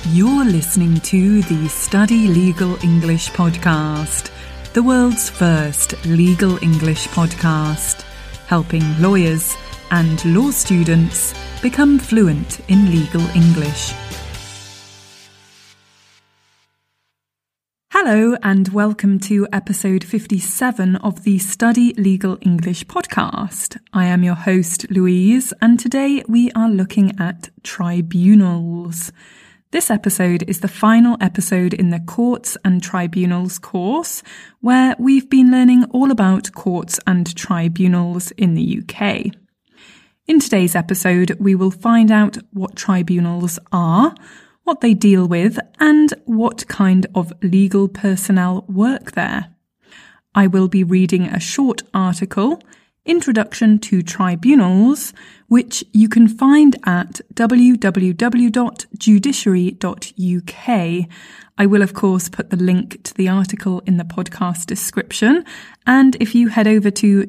You're listening to the Study Legal English podcast, the world's first legal English podcast, helping lawyers and law students become fluent in legal English. Hello and welcome to episode 57 of the Study Legal English podcast. I am your host, Louise, and today we are looking at tribunals. This episode is the final episode in the Courts and Tribunals course, where we've been learning all about courts and tribunals in the UK. In today's episode, we will find out what tribunals are, what they deal with, and what kind of legal personnel work there. I will be reading a short article, Introduction to Tribunals, which you can find at www.judiciary.uk. I will, of course, put the link to the article in the podcast description. And if you head over to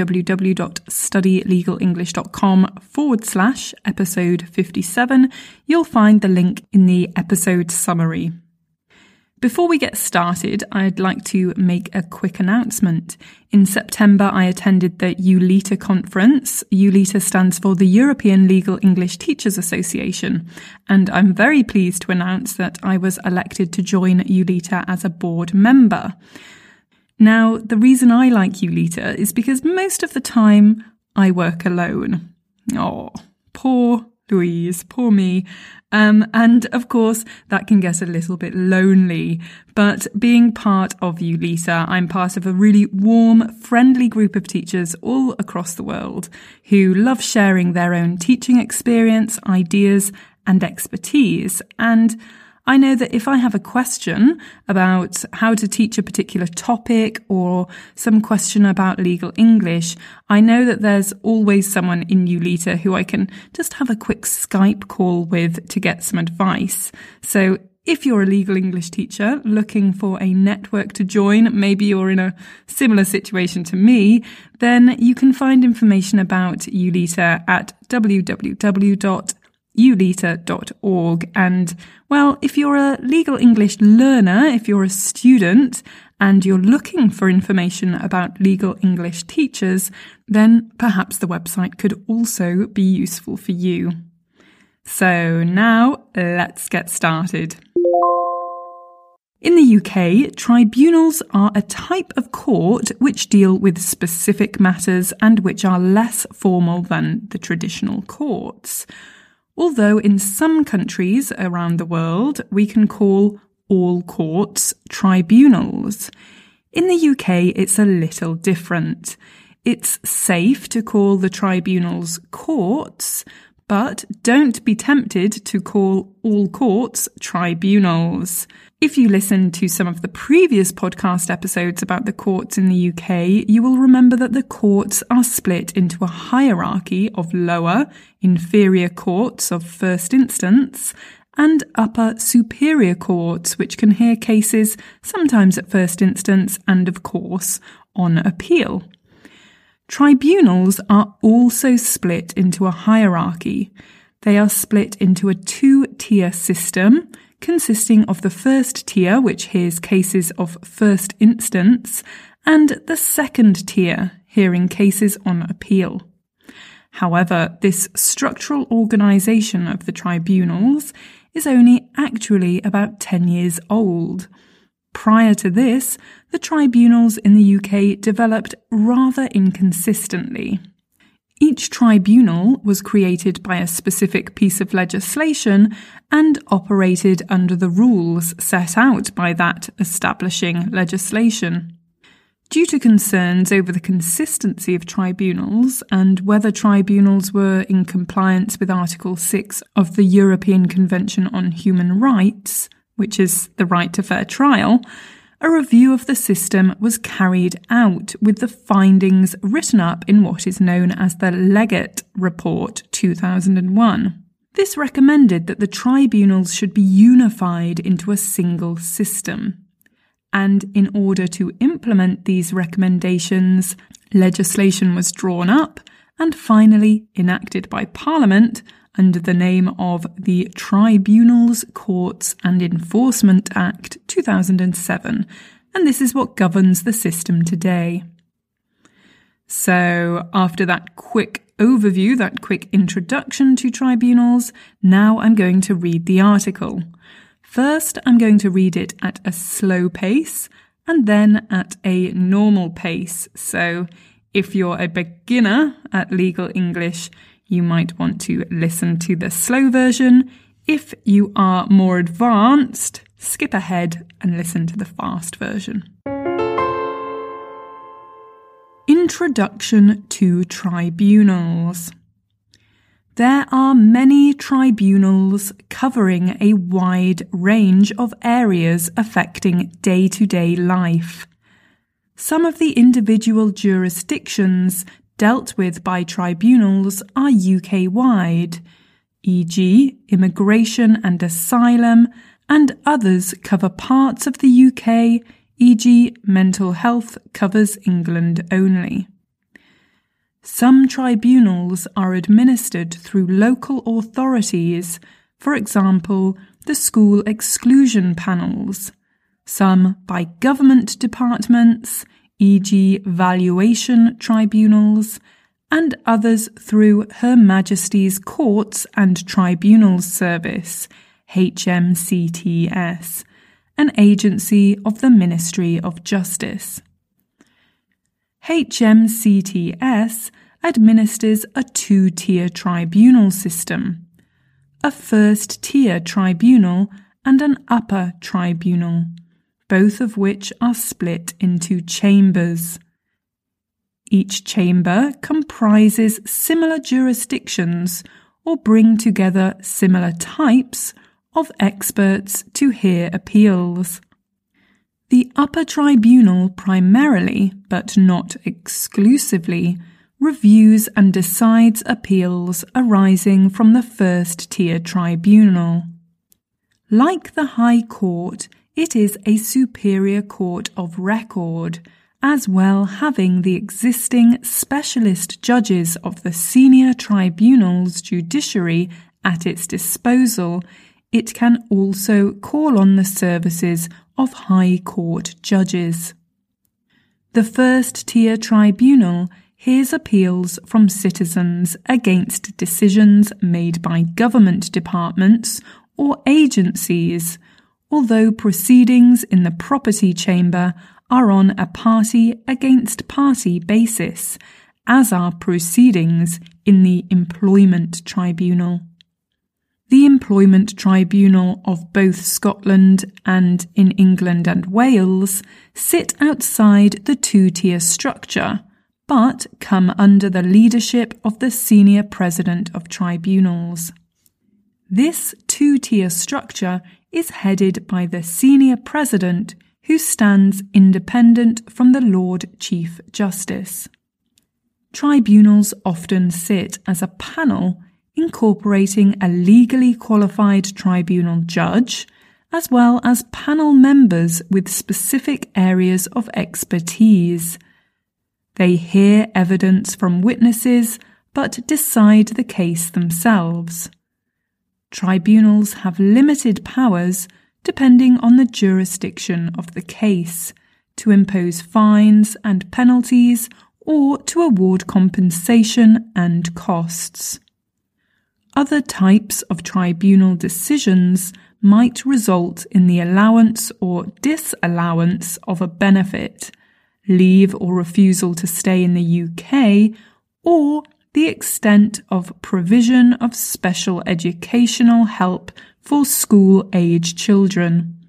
www.studylegalenglish.com/episode 57, you'll find the link in the episode summary. Before we get started, I'd like to make a quick announcement. In September, I attended the EULETA conference. EULETA stands for the European Legal English Teachers Association, and I'm very pleased to announce that I was elected to join EULETA as a board member. Now, the reason I like EULETA is because most of the time I work alone. Oh, poor Louise, poor me. And of course, that can get a little bit lonely. But being part of EULETA, I'm part of a really warm, friendly group of teachers all across the world who love sharing their own teaching experience, ideas, and expertise. And I know that if I have a question about how to teach a particular topic or some question about legal English, I know that there's always someone in EULETA who I can just have a quick Skype call with to get some advice. So if you're a legal English teacher looking for a network to join, maybe you're in a similar situation to me, then you can find information about EULETA at www.euleta.org. And, well, if you're a legal English learner, if you're a student and you're looking for information about legal English teachers, then perhaps the website could also be useful for you. So now let's get started. In the UK, tribunals are a type of court which deal with specific matters and which are less formal than the traditional courts. Although in some countries around the world, we can call all courts tribunals. In the UK, it's a little different. It's safe to call the tribunals courts, but don't be tempted to call all courts tribunals. If you listen to some of the previous podcast episodes about the courts in the UK, you will remember that the courts are split into a hierarchy of lower, inferior courts of first instance and upper, superior courts, which can hear cases sometimes at first instance and, of course, on appeal. Tribunals are also split into a hierarchy. They are split into a two-tier system, consisting of the first tier, which hears cases of first instance, and the second tier, hearing cases on appeal. However, this structural organisation of the tribunals is only actually about 10 years old. Prior to this, the tribunals in the UK developed rather inconsistently. Each tribunal was created by a specific piece of legislation and operated under the rules set out by that establishing legislation. Due to concerns over the consistency of tribunals and whether tribunals were in compliance with Article 6 of the European Convention on Human Rights, which is the right to fair trial, a review of the system was carried out with the findings written up in what is known as the Leggett Report 2001. This recommended that the tribunals should be unified into a single system. And in order to implement these recommendations, legislation was drawn up and finally enacted by Parliament under the name of the Tribunals, Courts and Enforcement Act 2007, and this is what governs the system today. So, after that quick overview, that quick introduction to tribunals, now I'm going to read the article. First, I'm going to read it at a slow pace and then at a normal pace. So, if you're a beginner at legal English, you might want to listen to the slow version. If you are more advanced, skip ahead and listen to the fast version. Introduction to tribunals. There are many tribunals covering a wide range of areas affecting day-to-day life. Some of the individual jurisdictions dealt with by tribunals are UK-wide, e.g. immigration and asylum, and others cover parts of the UK, e.g. mental health covers England only. Some tribunals are administered through local authorities, for example, the school exclusion panels, some by government departments, e.g. valuation tribunals, and others through Her Majesty's Courts and Tribunals Service, HMCTS, an agency of the Ministry of Justice. HMCTS administers a two-tier tribunal system, a first-tier tribunal and an upper tribunal, both of which are split into chambers. Each chamber comprises similar jurisdictions or bring together similar types of experts to hear appeals. The upper tribunal primarily, but not exclusively, reviews and decides appeals arising from the first-tier tribunal. Like the High Court, it is a superior court of record, as well having the existing specialist judges of the senior tribunal's judiciary at its disposal. It can also call on the services of High Court judges. The first-tier tribunal hears appeals from citizens against decisions made by government departments or agencies, although proceedings in the property chamber are on a party-against-party basis, as are proceedings in the employment tribunal. The Employment Tribunal of both Scotland and in England and Wales sit outside the two-tier structure, but come under the leadership of the Senior President of Tribunals. This two-tier structure is headed by the Senior President, who stands independent from the Lord Chief Justice. Tribunals often sit as a panel incorporating a legally qualified tribunal judge, as well as panel members with specific areas of expertise. They hear evidence from witnesses, but decide the case themselves. Tribunals have limited powers, depending on the jurisdiction of the case, to impose fines and penalties or to award compensation and costs. Other types of tribunal decisions might result in the allowance or disallowance of a benefit, leave or refusal to stay in the UK, or the extent of provision of special educational help for school-age children.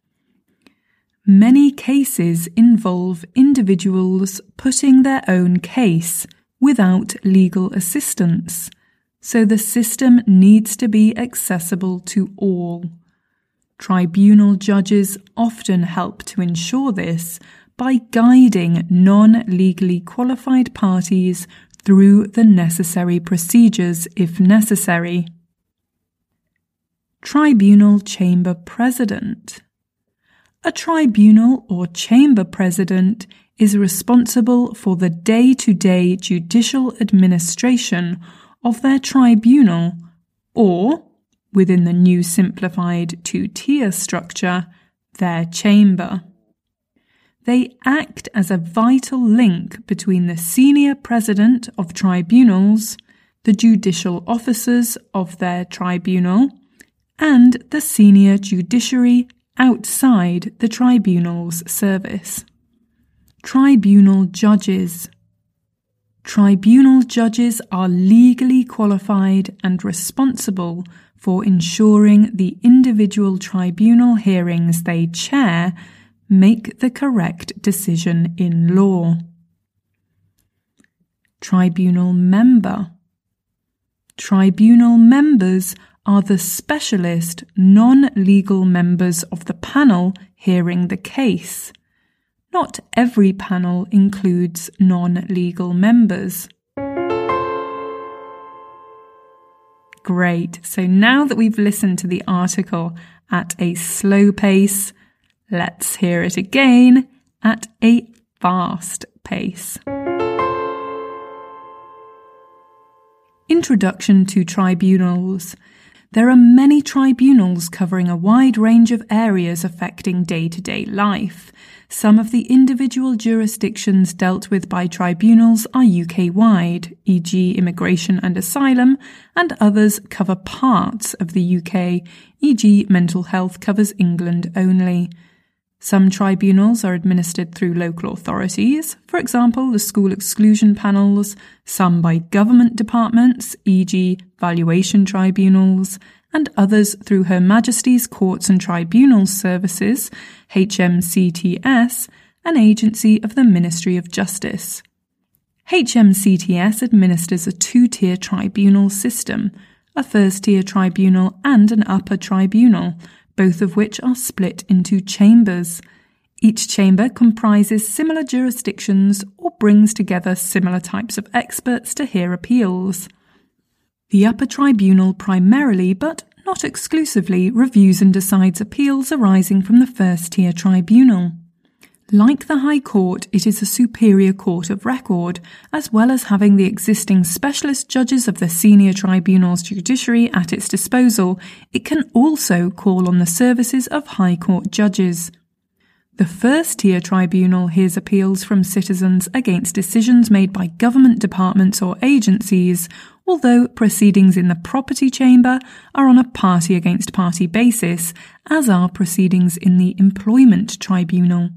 Many cases involve individuals putting their own case without legal assistance, so the system needs to be accessible to all. Tribunal judges often help to ensure this by guiding non-legally qualified parties through the necessary procedures if necessary. Tribunal Chamber President. A tribunal or chamber president is responsible for the day-to-day judicial administration of their tribunal or, within the new simplified two-tier structure, their chamber. They act as a vital link between the senior president of tribunals, the judicial officers of their tribunal, and the senior judiciary outside the tribunal's service. Tribunal judges. Tribunal judges are legally qualified and responsible for ensuring the individual tribunal hearings they chair make the correct decision in law. Tribunal member. Tribunal members are the specialist, non-legal members of the panel hearing the case. Not every panel includes non-legal members. Great. So now that we've listened to the article at a slow pace, let's hear it again at a fast pace. Introduction to tribunals. There are many tribunals covering a wide range of areas affecting day-to-day life. Some of the individual jurisdictions dealt with by tribunals are UK-wide, e.g. immigration and asylum, and others cover parts of the UK, e.g. mental health covers England only. Some tribunals are administered through local authorities, for example the school exclusion panels, some by government departments, e.g. valuation tribunals, and others through Her Majesty's Courts and Tribunals Services, HMCTS, an agency of the Ministry of Justice. HMCTS administers a two-tier tribunal system, a first-tier tribunal and an upper tribunal, both of which are split into chambers. Each chamber comprises similar jurisdictions or brings together similar types of experts to hear appeals. The upper tribunal primarily, but not exclusively, reviews and decides appeals arising from the first-tier tribunal. Like the High Court, it is a superior court of record, as well as having the existing specialist judges of the senior tribunal's judiciary at its disposal. It can also call on the services of High Court judges. The first-tier tribunal hears appeals from citizens against decisions made by government departments or agencies, although proceedings in the property chamber are on a party-against-party basis, as are proceedings in the employment tribunal.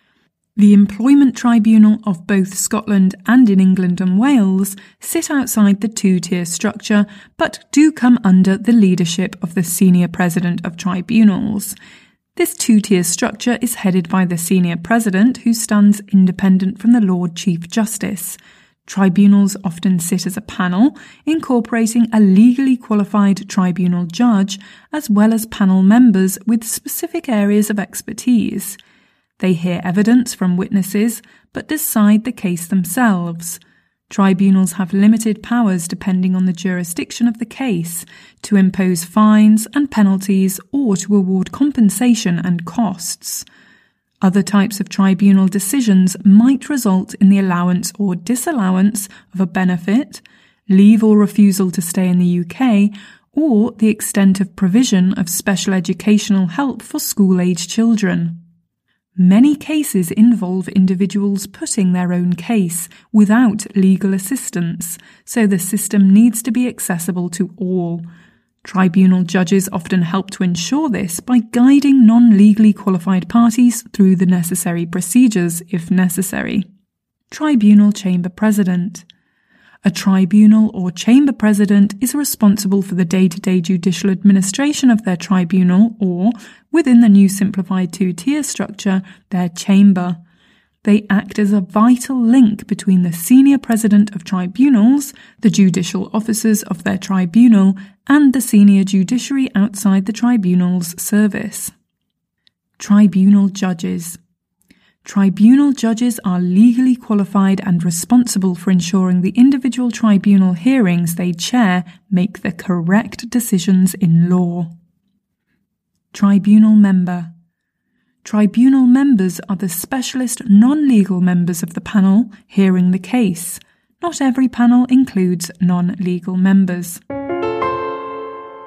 The Employment Tribunal of both Scotland and in England and Wales sit outside the two-tier structure, but do come under the leadership of the Senior President of Tribunals. This two-tier structure is headed by the Senior President, who stands independent from the Lord Chief Justice. Tribunals often sit as a panel, incorporating a legally qualified tribunal judge, as well as panel members with specific areas of expertise. They hear evidence from witnesses, but decide the case themselves. Tribunals have limited powers depending on the jurisdiction of the case, to impose fines and penalties or to award compensation and costs. Other types of tribunal decisions might result in the allowance or disallowance of a benefit, leave or refusal to stay in the UK, or the extent of provision of special educational help for school-age children. Many cases involve individuals putting their own case without legal assistance, so the system needs to be accessible to all. Tribunal judges often help to ensure this by guiding non-legally qualified parties through the necessary procedures if necessary. Tribunal Chamber President. A tribunal or chamber president is responsible for the day-to-day judicial administration of their tribunal or, within the new simplified two-tier structure, their chamber. They act as a vital link between the senior president of tribunals, the judicial officers of their tribunal, and the senior judiciary outside the tribunal's service. Tribunal judges. Tribunal judges are legally qualified and responsible for ensuring the individual tribunal hearings they chair make the correct decisions in law. Tribunal member. Tribunal members are the specialist non-legal members of the panel hearing the case. Not every panel includes non-legal members.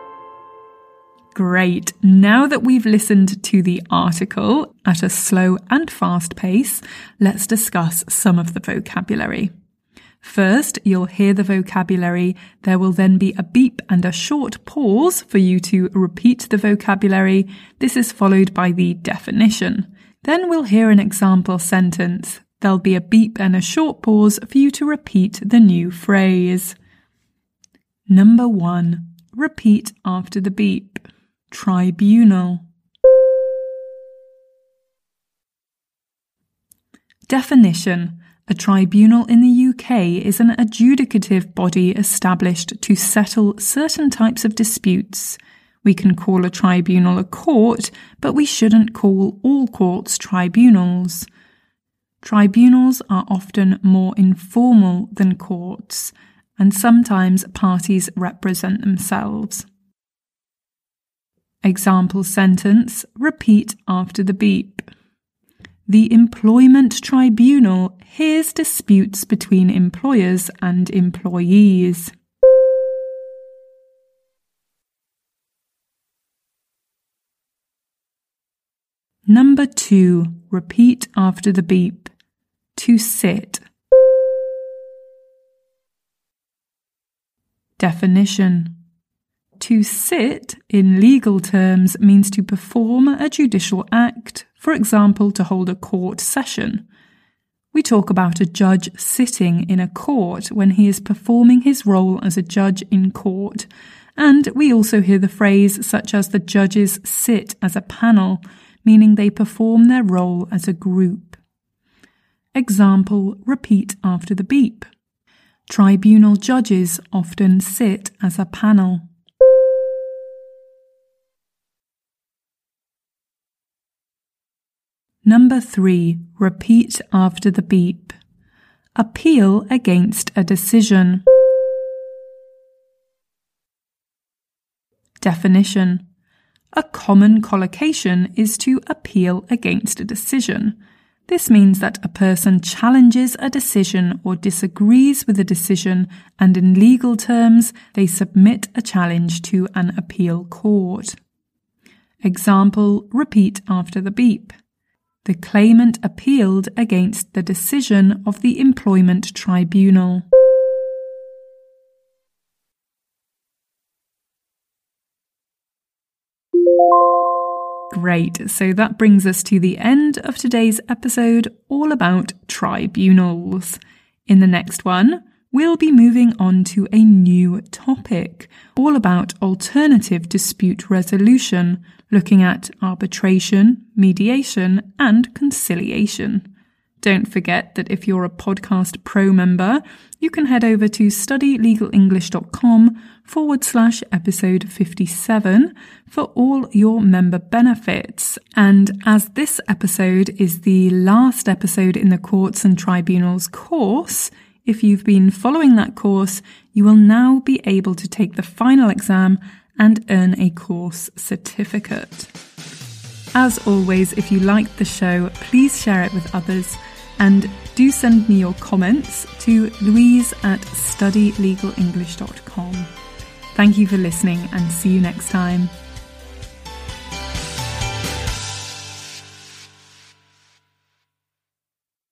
Great. Now that we've listened to the article at a slow and fast pace, let's discuss some of the vocabulary. First, you'll hear the vocabulary. There will then be a beep and a short pause for you to repeat the vocabulary. This is followed by the definition. Then we'll hear an example sentence. There'll be a beep and a short pause for you to repeat the new phrase. Number 1. Repeat after the beep. Tribunal. Definition. A tribunal in the UK is an adjudicative body established to settle certain types of disputes. We can call a tribunal a court, but we shouldn't call all courts tribunals. Tribunals are often more informal than courts, and sometimes parties represent themselves. Example sentence, repeat after the beep. The Employment Tribunal hears disputes between employers and employees. Number 2. Repeat after the beep. To sit. Definition. To sit, in legal terms, means to perform a judicial act, for example, to hold a court session. We talk about a judge sitting in a court when he is performing his role as a judge in court, and we also hear the phrase such as the judges sit as a panel, meaning they perform their role as a group. Example, repeat after the beep. Tribunal judges often sit as a panel. Number 3. Repeat after the beep. Appeal against a decision. Definition. A common collocation is to appeal against a decision. This means that a person challenges a decision or disagrees with a decision, and in legal terms, they submit a challenge to an appeal court. Example, repeat after the beep. The claimant appealed against the decision of the Employment Tribunal. Great, so that brings us to the end of today's episode all about tribunals. In the next one, we'll be moving on to a new topic, all about alternative dispute resolution, looking at arbitration, mediation, and conciliation. Don't forget that if you're a Podcast Pro member, you can head over to studylegalenglish.com/episode 57 for all your member benefits. And as this episode is the last episode in the Courts and Tribunals course, if you've been following that course, you will now be able to take the final exam and earn a course certificate. As always, if you liked the show, please share it with others, and do send me your comments to louise@studylegalenglish.com. Thank you for listening, and see you next time.